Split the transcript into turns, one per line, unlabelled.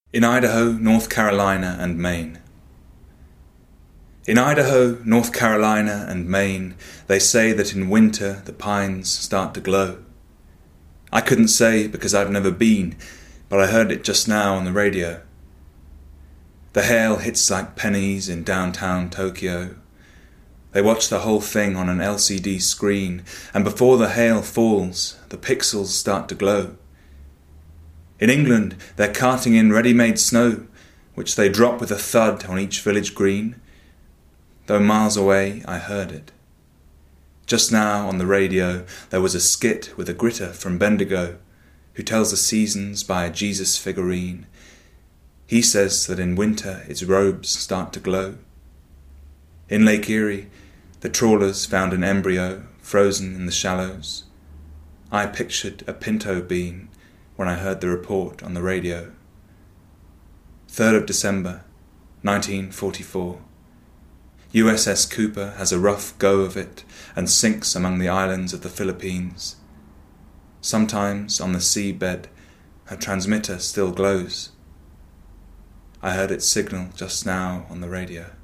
In Idaho, North Carolina, and Maine. In Idaho, North Carolina, and Maine, they say that in winter the pines start to glow. I couldn't say because I've never been, but I heard it just now on the radio. The hail hits like pennies in downtown Tokyo. They watch the whole thing on an LCD screen, and before the hail falls, the pixels start to glow. In England, they're carting in ready-made snow, which they drop with a thud on each village green. Though miles away, I heard it. Just now on the radio, there was a skit with a gritter from Bendigo, who tells the seasons by a Jesus figurine. He says that in winter its robes start to glow. In Lake Erie, the trawlers found an embryo frozen in the shallows. I pictured a pinto bean when I heard the report on the radio. 3rd of December, 1944. USS Cooper has a rough go of it and sinks among the islands of the Philippines. Sometimes on the seabed, her transmitter still glows. I heard its signal just now on the radio.